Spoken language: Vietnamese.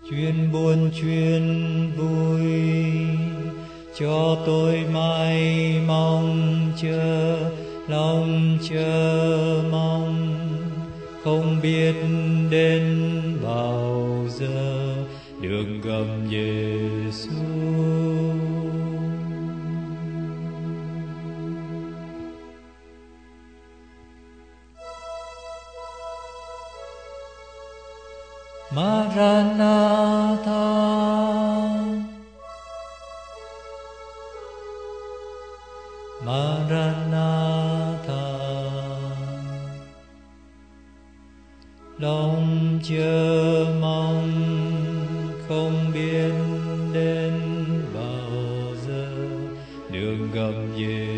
chuyên buồn chuyên vui, cho tôi mãi mong chờ, lòng chờ mong, không biết đến bao giờ được gặp Giêsu. Maranatha, Maranatha, lòng chờ mong không biết đến bao giờ được gặp Giêsu.